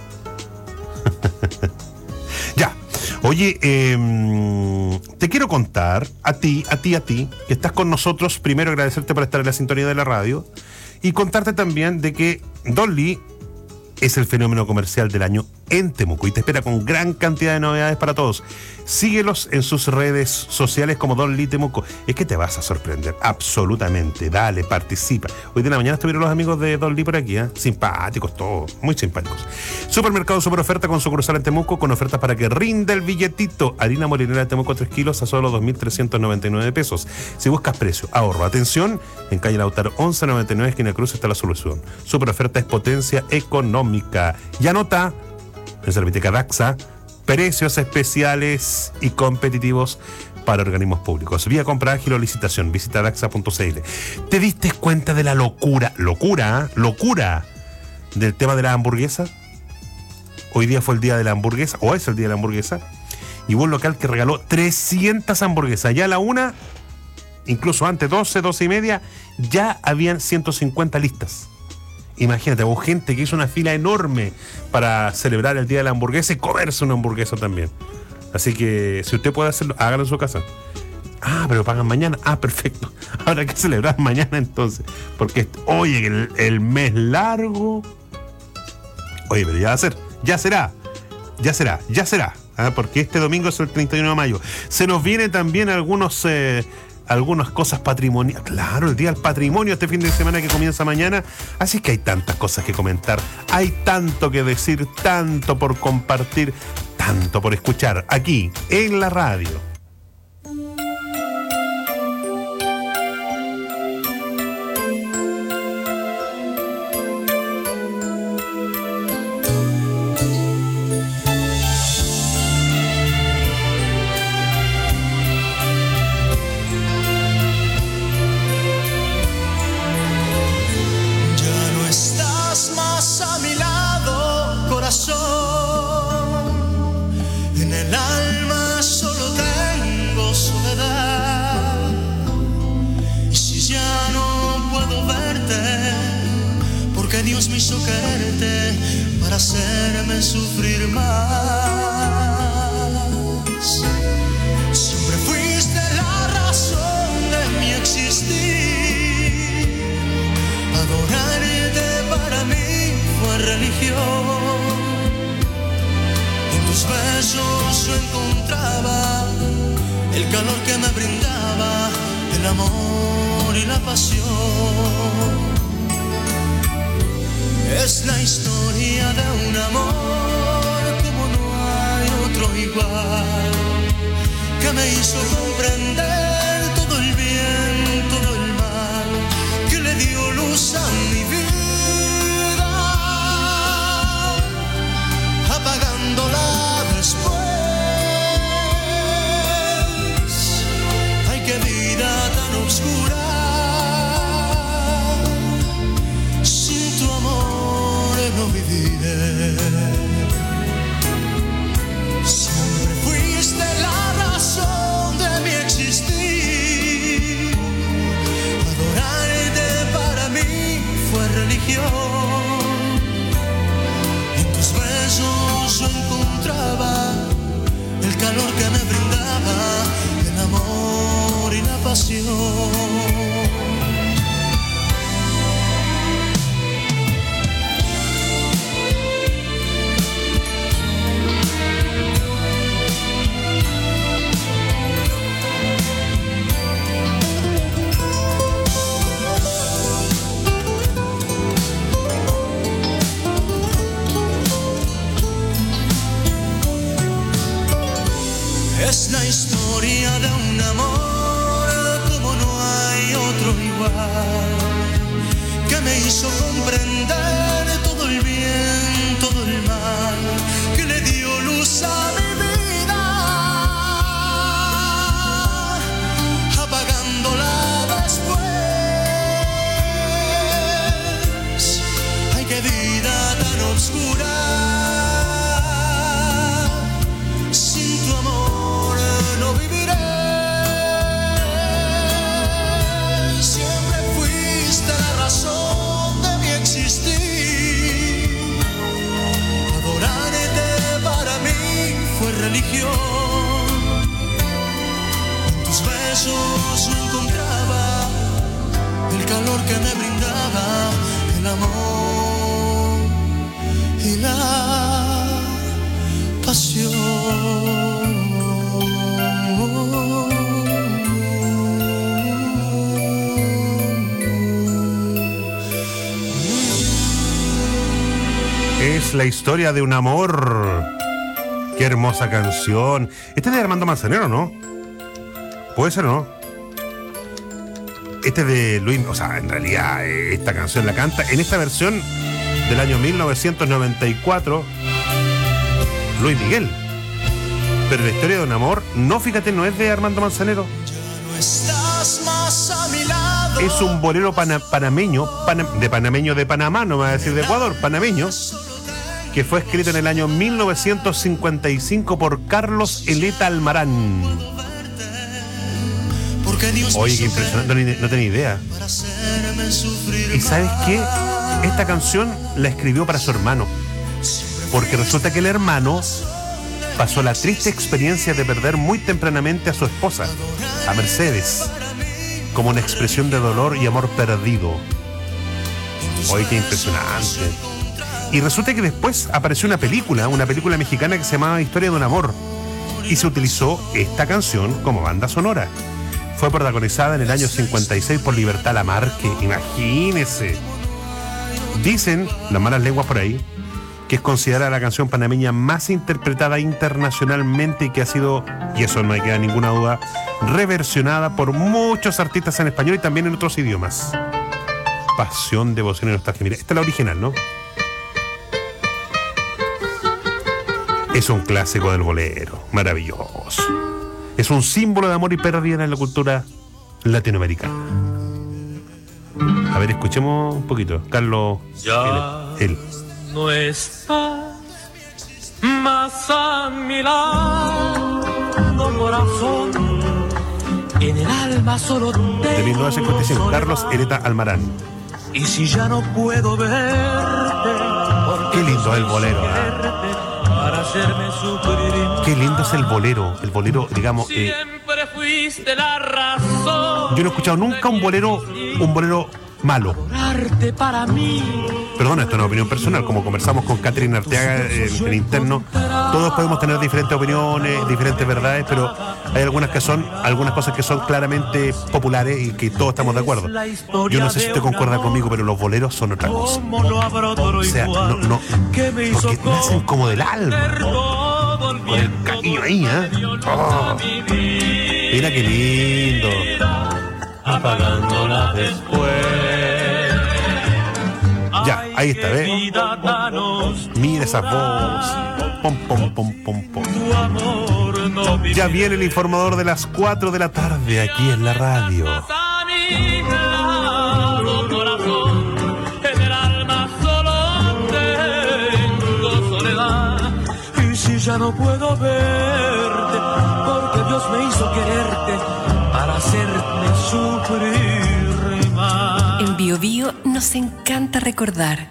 Ya. Oye, eh, te quiero contar a ti, a ti, a ti, que estás con nosotros. Primero agradecerte por estar en la sintonía de la radio. Y contarte también de que Dolly es el fenómeno comercial del año en Temuco y te espera con gran cantidad de novedades para todos. Síguelos en sus redes sociales como Dolly Temuco. Es que te vas a sorprender, absolutamente. Dale, participa. Hoy de la mañana estuvieron los amigos de Dolly por aquí, ¿eh? Simpáticos todos, muy simpáticos. Supermercado Super Oferta con sucursal en Temuco, con ofertas para que rinda el billetito. Harina molinera de Temuco tres kilos a solo dos mil trescientos noventa y nueve pesos. Si buscas precio, ahorro, atención, en calle Lautaro once noventa y nueve, esquina Cruz, está la solución. Super Oferta es potencia económica. Y anota, en Serviteca Daxa, precios especiales y competitivos para organismos públicos. Vía compra ágil o licitación. Visita daxa punto c l. ¿Te diste cuenta de la locura, locura, locura del tema de la hamburguesa? Hoy día fue el día de la hamburguesa, o es el día de la hamburguesa, y hubo un local que regaló trescientas hamburguesas. Ya a la una, incluso antes, doce, doce y media, ya habían ciento cincuenta listas. Imagínate, hubo gente que hizo una fila enorme para celebrar el día de la hamburguesa y comerse una hamburguesa también. Así que si usted puede hacerlo, hágalo en su casa. Ah, pero pagan mañana. Ah, perfecto. Habrá que celebrar mañana entonces. Porque, oye, el, el mes largo. Oye, pero ya va a ser. Ya será. Ya será. Ya será. ¿Ah? Porque este domingo es el treinta y uno de mayo. Se nos vienen también algunos... Eh, algunas cosas patrimoniales. Claro, el Día del Patrimonio este fin de semana que comienza mañana. Así que hay tantas cosas que comentar. Hay tanto que decir, tanto por compartir, tanto por escuchar aquí en la radio. Dios me hizo quererte para hacerme sufrir más. Siempre fuiste la razón de mi existir. Adorarte para mí fue religión. En tus besos yo encontraba el calor que me brindaba el amor y la pasión. Es la historia de un amor como no hay otro igual, que me hizo comprender todo el bien, todo el mal, que le dio luz a mi vida. oscura. Sin tu amor no viviré. Siempre fuiste la razón de mi existir. Adorarte para mí fue religión. En tus besos yo encontraba el calor que me brindaba el amor y la pasión. Es la historia de un amor como no hay otro igual, que me hizo comprender todo el bien, todo el mal, que le dio luz a mi vida, apagándola después. Ay, qué vida tan oscura. No viviré. Siempre fuiste la razón de mi existir. Adorarte para mí fue religión. En tus besos no encontraba el calor que me brindaba el amor y la pasión. Es la historia de un amor. Qué hermosa canción. Este es de Armando Manzanero, ¿no? Puede ser, ¿no? Este es de Luis. O sea, en realidad esta canción la canta en esta versión del año mil novecientos noventa y cuatro Luis Miguel. Pero la historia de un amor, no, fíjate, no es de Armando Manzanero. Estás más a mi lado. Es un bolero pana, panameño, pana, de panameño de Panamá, no me va a decir de Ecuador, panameño, que fue escrito en el año mil novecientos cincuenta y cinco por Carlos Eleta Almarán. Oye, qué impresionante, no, no tenía idea. ¿Y sabes qué? Esta canción la escribió para su hermano, porque resulta que el hermano pasó la triste experiencia de perder muy tempranamente a su esposa, a Mercedes, como una expresión de dolor y amor perdido. Oye, qué impresionante. Y resulta que después apareció una película, una película mexicana que se llamaba Historia de un amor, y se utilizó esta canción como banda sonora. Fue protagonizada en el año cincuenta y seis por Libertad Lamarque, imagínese. Dicen las malas lenguas por ahí que es considerada la canción panameña más interpretada internacionalmente y que ha sido, y eso no hay que dar ninguna duda, reversionada por muchos artistas en español y también en otros idiomas. Pasión, devoción y nostalgia. Mira, esta es la original, ¿no? Es un clásico del bolero, maravilloso. Es un símbolo de amor y pérdida en la cultura latinoamericana. A ver, escuchemos un poquito. Carlos, ya él. él. No estás más a mi lado, corazón. En el alma solo te de mil novecientos cincuenta y cinco, Carlos Eleta Almarán. Y si ya no puedo verte, qué lindo es el bolero, ¿eh? Para hacerme sufrir. Qué lindo es el bolero. El bolero, digamos. Eh, Siempre fuiste la razón. Yo no he escuchado nunca un bolero, un bolero malo. Para mí. Perdona, esto es una opinión personal, como conversamos con Catherine Arteaga en, en interno, todos podemos tener diferentes opiniones, diferentes verdades, pero hay algunas que son, algunas cosas que son claramente populares y que todos estamos de acuerdo. Yo no sé si usted concuerda conmigo, pero los boleros son otra cosa. O sea, no, no, porque nacen como del alma, con el cariño ahí, ¿eh? Oh, mira qué lindo. Apagándola después. Ya, ahí está, ¿ves? Mira esa voz. Pom, pom, pom, pom, pom. Ya viene el informador de las cuatro de la tarde aquí en la radio. mi lado, corazón. En el alma solo tengo soledad. Y si ya no puedo verte, porque Dios me hizo quererte para hacerme sufrir más. En Bio Bio nos encanta recordar.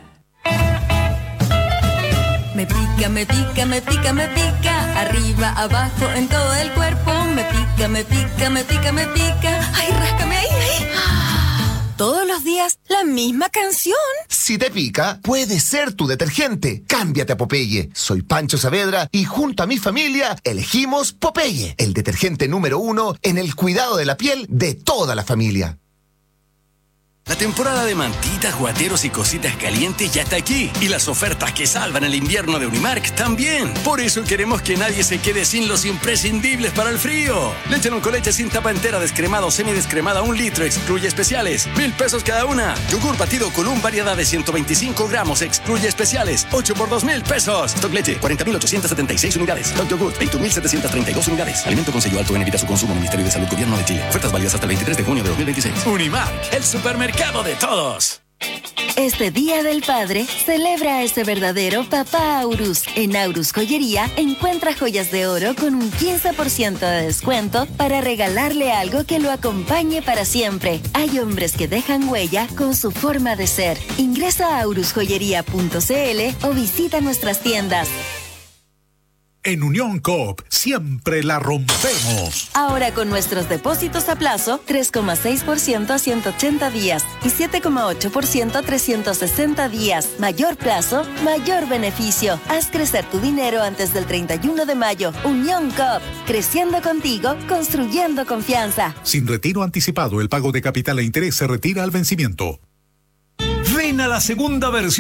Me pica, me pica, me pica, me pica. Arriba, abajo, en todo el cuerpo. Me pica, me pica, me pica, me pica. Ay, ráscame ahí, ahí. Todos los días, la misma canción. Si te pica, puede ser tu detergente. Cámbiate a Popeye. Soy Pancho Saavedra y junto a mi familia elegimos Popeye, el detergente número uno en el cuidado de la piel de toda la familia. La temporada de mantitas, guateros y cositas calientes ya está aquí. Y las ofertas que salvan el invierno de Unimark también. Por eso queremos que nadie se quede sin los imprescindibles para el frío. Leche con leche sin tapa entera, descremada o semidescremada, un litro, excluye especiales. Mil pesos cada una. Yogur batido Column, variedad de ciento veinticinco gramos, excluye especiales. ocho por dos mil pesos. Stock leche, cuarenta mil ochocientas setenta y seis unidades. Stock yogur, veinte mil setecientas treinta y dos unidades. Alimento con sello alto en evita su consumo. Ministerio de Salud, Gobierno de Chile. Ofertas válidas hasta el veintitrés de junio de dos mil veintiséis. Unimark, el supermercado de todos. Este Día del Padre, celebra a ese verdadero papá Aurus. En Aurus Joyería encuentra joyas de oro con un quince por ciento de descuento para regalarle algo que lo acompañe para siempre. Hay hombres que dejan huella con su forma de ser. Ingresa a aurus joyería punto c l o visita nuestras tiendas. En Unión Coop siempre la rompemos. Ahora con nuestros depósitos a plazo, tres coma seis por ciento a ciento ochenta días y siete coma ocho por ciento a trescientos sesenta días. Mayor plazo, mayor beneficio. Haz crecer tu dinero antes del treinta y uno de mayo. Unión Coop, creciendo contigo, construyendo confianza. Sin retiro anticipado, el pago de capital e interés se retira al vencimiento. Ven a la segunda versión